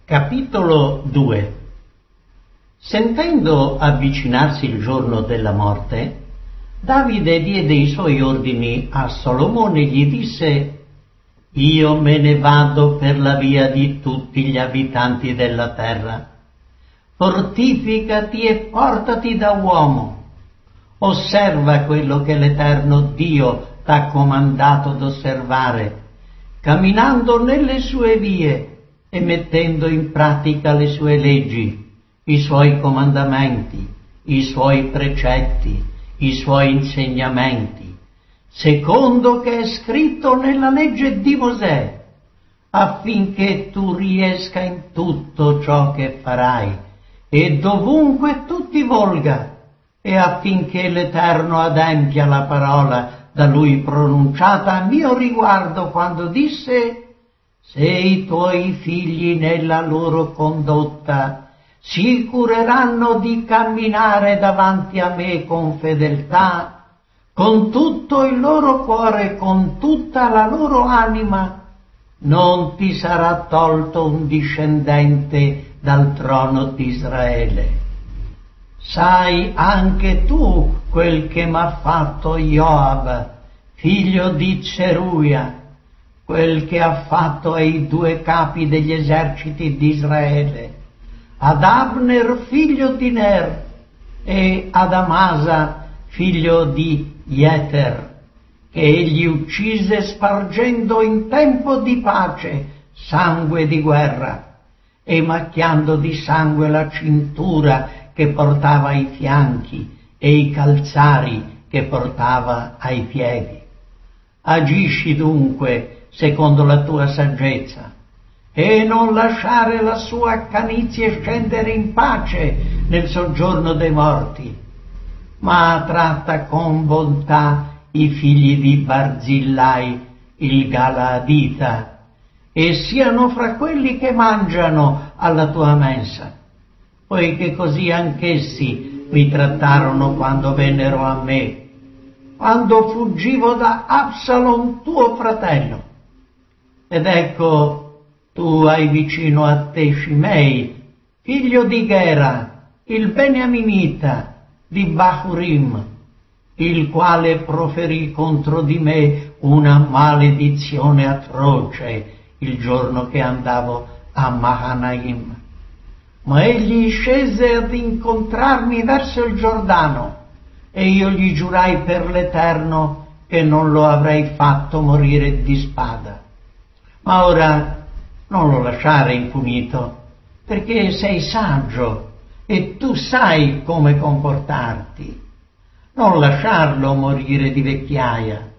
Capitolo 2. Sentendo avvicinarsi il giorno della morte, Davide diede i suoi ordini a Solomone e gli disse: «Io me ne vado per la via di tutti gli abitanti della terra. Fortificati e portati da uomo. Osserva quello che l'Eterno Dio t'ha comandato d'osservare, camminando nelle sue vie e mettendo in pratica le sue leggi, i suoi comandamenti, i suoi precetti, i suoi insegnamenti, secondo che è scritto nella legge di Mosè, affinché tu riesca in tutto ciò che farai e dovunque tu ti volga, e affinché l'Eterno adempia la parola da lui pronunciata a mio riguardo quando disse: se i tuoi figli nella loro condotta si cureranno di camminare davanti a me con fedeltà, con tutto il loro cuore e con tutta la loro anima, non ti sarà tolto un discendente dal trono di Israele. Sai anche tu quel che m'ha fatto Joab, figlio di Zeruia, quel che ha fatto ai 2 capi degli eserciti di Israele, ad Abner figlio di Ner e ad Amasa figlio di Jeter, che egli uccise spargendo in tempo di pace sangue di guerra e macchiando di sangue la cintura che portava ai fianchi e i calzari che portava ai piedi. Agisci dunque secondo la tua saggezza, e non lasciare la sua accanizie scendere in pace nel soggiorno dei morti, ma tratta con bontà i figli di Barzillai, il Galaadita, e siano fra quelli che mangiano alla tua mensa, poiché così anch'essi mi trattarono quando vennero a me, quando fuggivo da Absalom tuo fratello. Ed ecco, tu hai vicino a te Shimei, figlio di Gera, il Beniaminita, di Bahurim, il quale proferì contro di me una maledizione atroce il giorno che andavo a Mahanaim. Ma egli scese ad incontrarmi verso il Giordano, e io gli giurai per l'Eterno che non lo avrei fatto morire di spada. Ma ora non lo lasciare impunito, perché sei saggio e tu sai come comportarti. Non lasciarlo morire di vecchiaia.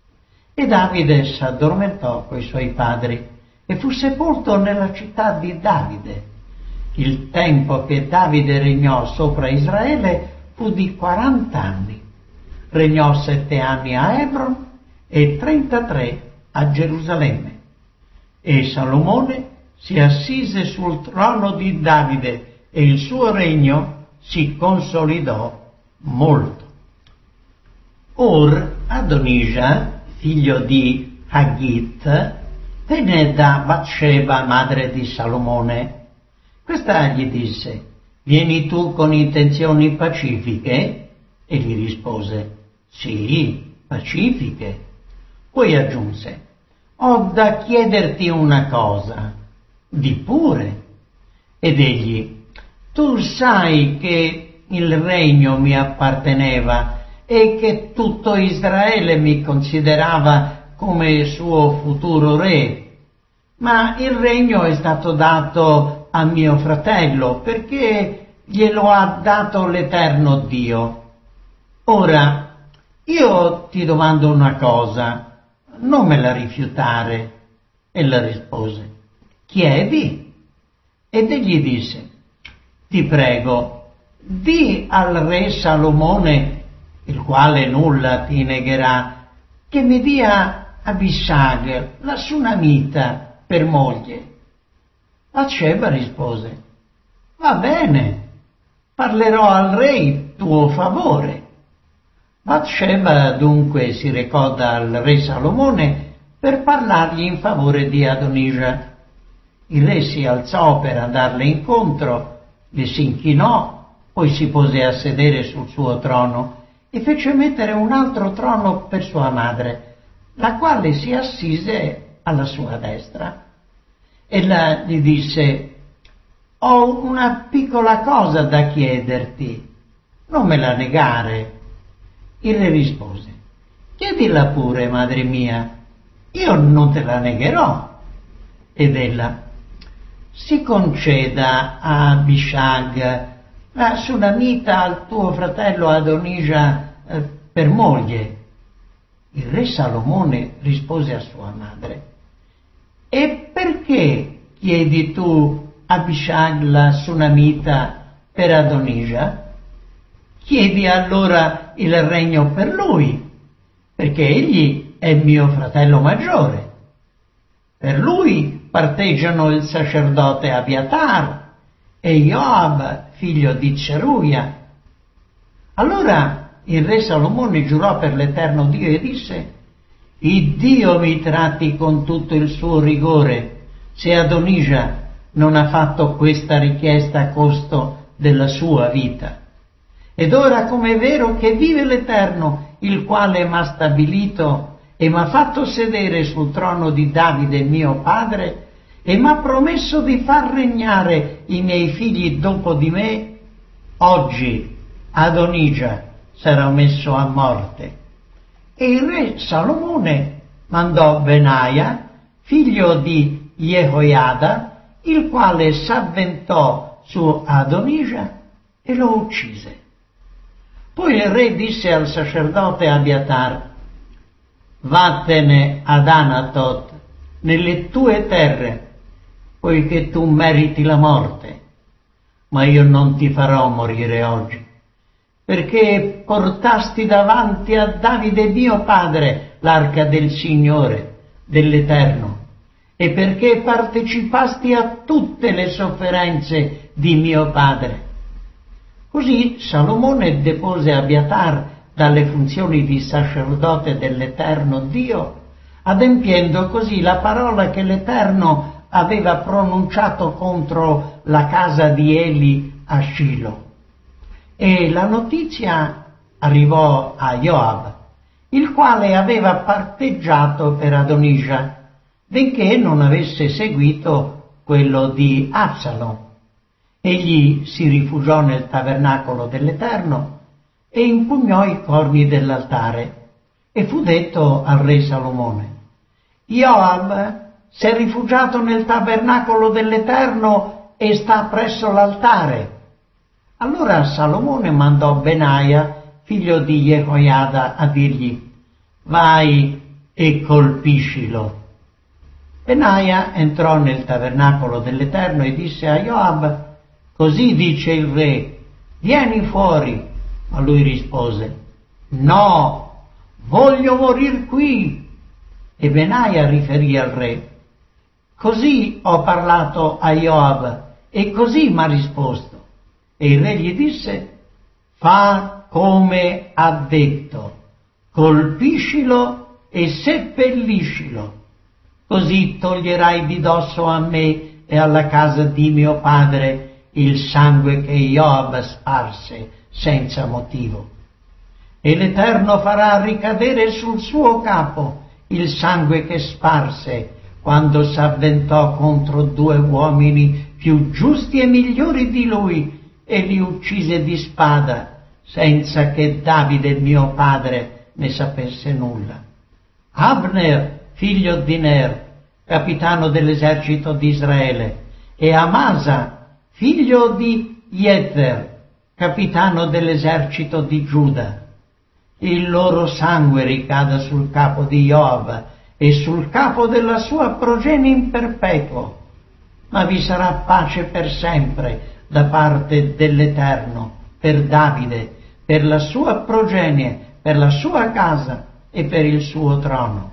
E Davide s'addormentò coi suoi padri e fu sepolto nella città di Davide. Il tempo che Davide regnò sopra Israele fu di 40 anni. Regnò 7 anni a Hebron e 33 a Gerusalemme. E Salomone si assise sul trono di Davide e il suo regno si consolidò molto. Or Adonija, figlio di Haggit, venne da Batsheba, madre di Salomone. Questa gli disse: vieni tu con intenzioni pacifiche? E gli rispose: sì, pacifiche. Poi aggiunse: ho da chiederti una cosa. Di pure. Ed egli: tu sai che il regno mi apparteneva e che tutto Israele mi considerava come suo futuro re, ma il regno è stato dato a mio fratello perché glielo ha dato l'Eterno Dio. Ora, io ti domando una cosa, non me la rifiutare. Ella rispose: chiedi. Ed egli disse: ti prego, di al re Salomone, il quale nulla ti negherà, che mi dia Abishag, la Sunamita, per moglie. Batsheba rispose: va bene, parlerò al re in tuo favore. Batsheba dunque si recò dal re Salomone per parlargli in favore di Adonija. Il re si alzò per andarle incontro, le si inchinò, poi si pose a sedere sul suo trono e fece mettere un altro trono per sua madre, la quale si assise alla sua destra. Ella gli disse: «Ho una piccola cosa da chiederti, non me la negare». Il re rispose: «Chiedila pure, madre mia, io non te la negherò». Ed ella: «Si conceda a Abishag, la sunamita, al tuo fratello Adonija per moglie». Il re Salomone rispose a sua madre: «E perché chiedi tu Abishag la sunamita per Adonija? Chiedi allora il regno per lui, perché egli è mio fratello maggiore. Per lui parteggiano il sacerdote Abiatar e Joab, figlio di Zeruia». Allora il re Salomone giurò per l'Eterno Dio e disse: «Iddio mi tratti con tutto il suo rigore, se Adonija non ha fatto questa richiesta a costo della sua vita. Ed ora, come è vero che vive l'Eterno, il quale m'ha stabilito e m'ha fatto sedere sul trono di Davide mio padre, e m'ha promesso di far regnare i miei figli dopo di me, oggi Adonija sarà messo a morte». E il re Salomone mandò Benaia, figlio di Jehoiada, il quale s'avventò su Adonija e lo uccise. Poi il re disse al sacerdote Abiatar: «Vattene ad Anatot, nelle tue terre, poiché tu meriti la morte, ma io non ti farò morire oggi, perché portasti davanti a Davide mio padre l'arca del Signore, dell'Eterno, e perché partecipasti a tutte le sofferenze di mio padre». Così Salomone depose Abiatar dalle funzioni di sacerdote dell'Eterno Dio, adempiendo così la parola che l'Eterno aveva pronunciato contro la casa di Eli a Shilo. E la notizia arrivò a Joab, il quale aveva parteggiato per Adonija, benché non avesse seguito quello di Absalom. Egli si rifugiò nel tabernacolo dell'Eterno e impugnò i corni dell'altare, e fu detto al re Salomone: «Joab si è rifugiato nel tabernacolo dell'Eterno e sta presso l'altare». Allora Salomone mandò Benaia, figlio di Jehoiada, a dirgli: «Vai e colpiscilo». Benaia entrò nel tabernacolo dell'Eterno e disse a Joab: «Così dice il re, vieni fuori». Ma lui rispose: «No, voglio morir qui». E Benaia riferì al re: «Così ho parlato a Joab e così m'ha risposto». E il re gli disse: «Fa come ha detto, colpiscilo e seppelliscilo, così toglierai di dosso a me e alla casa di mio padre il sangue che Joab sparse senza motivo. E l'Eterno farà ricadere sul suo capo il sangue che sparse quando s'avventò contro 2 uomini più giusti e migliori di lui e li uccise di spada senza che Davide mio padre ne sapesse nulla. Abner, figlio di Ner, capitano dell'esercito di Israele, e Amasa, figlio di Jether, capitano dell'esercito di Giuda. Il loro sangue ricada sul capo di Joab e sul capo della sua progenie in perpetuo, ma vi sarà pace per sempre da parte dell'Eterno per Davide, per la sua progenie, per la sua casa e per il suo trono».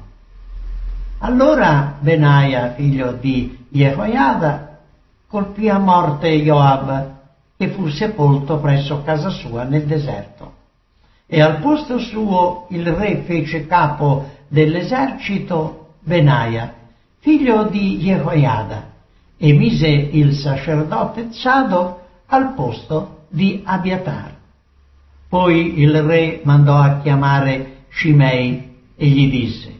Allora Benaia, figlio di Jehoiada, colpì a morte Joab, che fu sepolto presso casa sua nel deserto. E al posto suo il re fece capo dell'esercito Benaia, figlio di Jehoiada, e mise il sacerdote Zadok al posto di Abiatar. Poi il re mandò a chiamare Shimei e gli disse: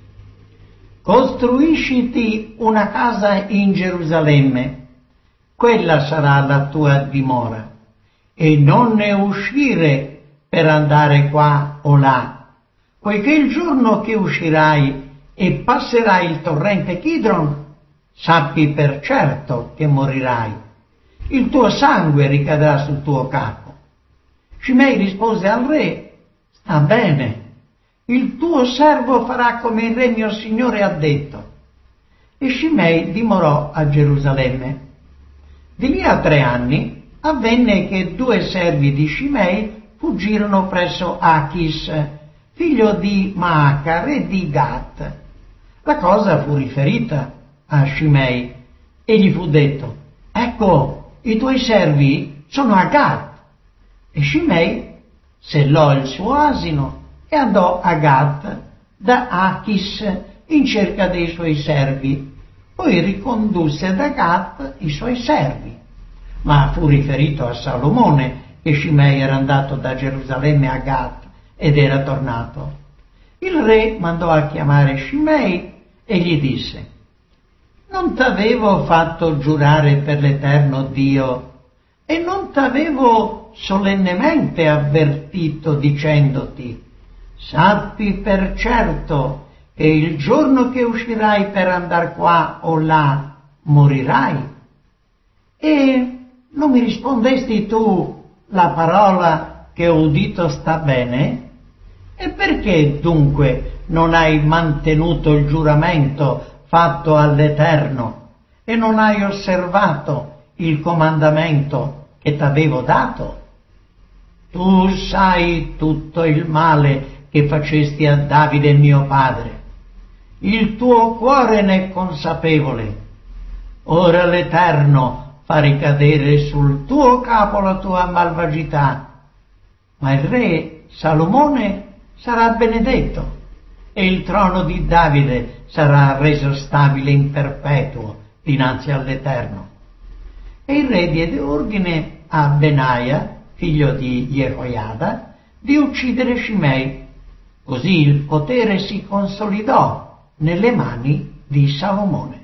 costruisciti una casa in Gerusalemme, quella sarà la tua dimora, e non ne uscire per andare qua o là, poiché il giorno che uscirai e passerai il torrente Kidron, sappi per certo che morirai. Il tuo sangue ricadrà sul tuo capo. Shimei rispose al re: sta bene, il tuo servo farà come il re mio signore ha detto. E Shimei dimorò a Gerusalemme. Di lì a 3 anni avvenne che 2 servi di Shimei fuggirono presso Achis, figlio di Maaca, re di Gat. La cosa fu riferita a Shimei e gli fu detto: ecco, i tuoi servi sono a Gat. E Shimei sellò il suo asino e andò a Gat da Achis in cerca dei suoi servi. Poi ricondusse da Gat i suoi servi. Ma fu riferito a Salomone che Shimei era andato da Gerusalemme a Gat ed era tornato. Il re mandò a chiamare Shimei e gli disse: non t'avevo fatto giurare per l'Eterno Dio e non t'avevo solennemente avvertito dicendoti: sappi per certo che il giorno che uscirai per andar qua o là morirai? E non mi rispondesti tu: la parola che ho udito sta bene? E perché dunque non hai mantenuto il giuramento fatto all'Eterno e non hai osservato il comandamento che t'avevo dato? Tu sai tutto il male che facesti a Davide mio padre. Il tuo cuore ne è consapevole. Ora l'Eterno fa ricadere sul tuo capo la tua malvagità, ma il re Salomone sarà benedetto e il trono di Davide sarà reso stabile in perpetuo dinanzi all'Eterno. E il re diede ordine a Benaia, figlio di Jehoiada, di uccidere Shimei. Così il potere si consolidò nelle mani di Salomone.